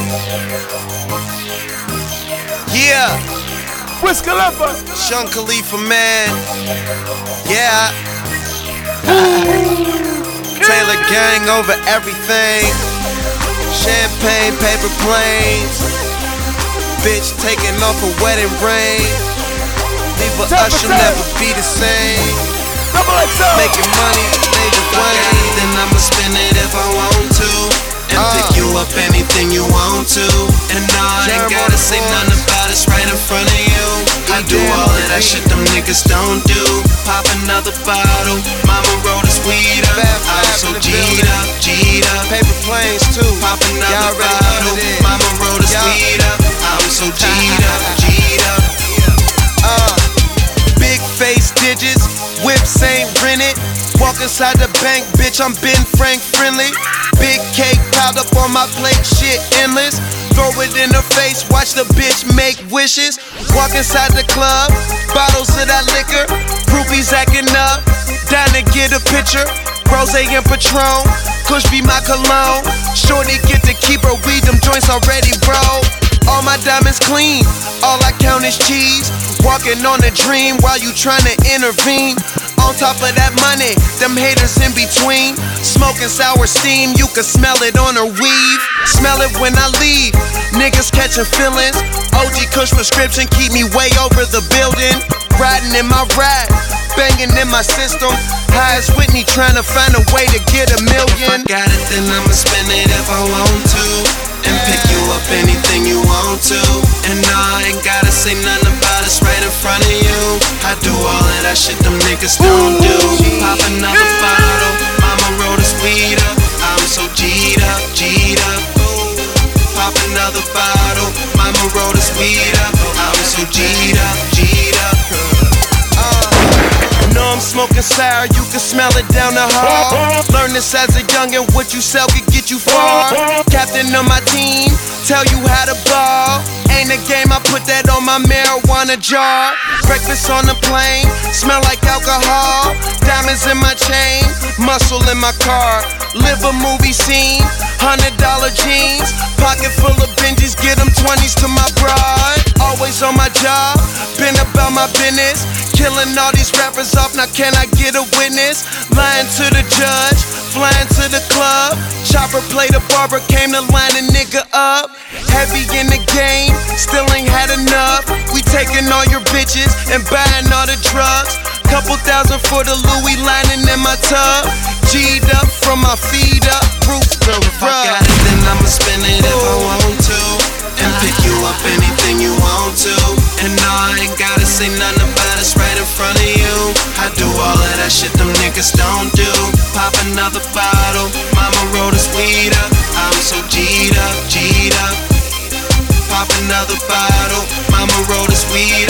Yeah, Wiz Khalifa. Sean Khalifa, man. Yeah. Taylor gang over everything. Champagne, paper planes. Bitch taking off a wedding ring. Leave a usher, never be the same. Making money, major way. Then I'ma spend it if I want to. And pick you up anything you want to. And no, I ain't gotta say nothing about it's right in front of you. I do all of that shit them niggas don't do. Pop another bottle, mama roll this weed up. I was so G'd up, G'd up. Paper planes too. Pop another bottle, mama roll this weed up. I was so G'd up, G'd up. Big face digits, whips ain't rented. Walk inside the bank, bitch, I'm Ben Frank friendly. Big cake piled up on my plate, shit endless. Throw it in her face, watch the bitch make wishes. Walk inside the club, bottles of that liquor. Groupies acting up, down to get a picture. Rose and Patron, Kush be my cologne. Shorty get to keep her weed, them joints already rolled. All my diamonds clean, all I count is cheese. Walking on a dream while you tryna intervene. On top of that money, them haters in between. Smoking sour steam, you can smell it on her weave. Smell it when I leave, niggas catching feelings. OG Kush prescription keep me way over the building. Riding in my ride, banging in my system. High as Whitney tryna find a way to get a million. If I got it, then I'ma spend it if I want to. And pick you up anything you want to. And no, I ain't gotta say nothing about it's right in front of you. I do all of that shit them niggas don't do. Pop another bottle, mama roll this weed up. I'm so G'd up, G'd up. Pop another bottle, mama roll this weed up. I'm so G'd up, G'd up. Know I'm smoking sour, you can smell it down the hall. Learn this as a youngin', what you sell could get you far. Captain of my team, tell you how to ball. Ain't a game, I put that on my marijuana jar. Breakfast on the plane, smell like alcohol. Diamonds in my chain, muscle in my car. Live a movie scene, $100 jeans. Pocket full of Benjis, get them 20s to my broad. Always on my job, been about my business. Killing all these rappers off, now can I get a witness? Lying to the judge, flying to the club. Chopper played a barber, came to line a nigga up. Heavy in the game, still ain't had enough. We taking all your bitches and buying all the drugs. Couple thousand for the Louis lining in my tub. G'd up from my feet up, roof to If I got rug. it, then I'ma spend it if I want to. And pick you up anything you want to. And no, I ain't gotta say nothing about it's right in front of you. I do all of that shit them niggas don't do. Pop another bottle, mama roll this weed up. I'm so G'd up, G'd up. Pop another bottle, mama roll this weed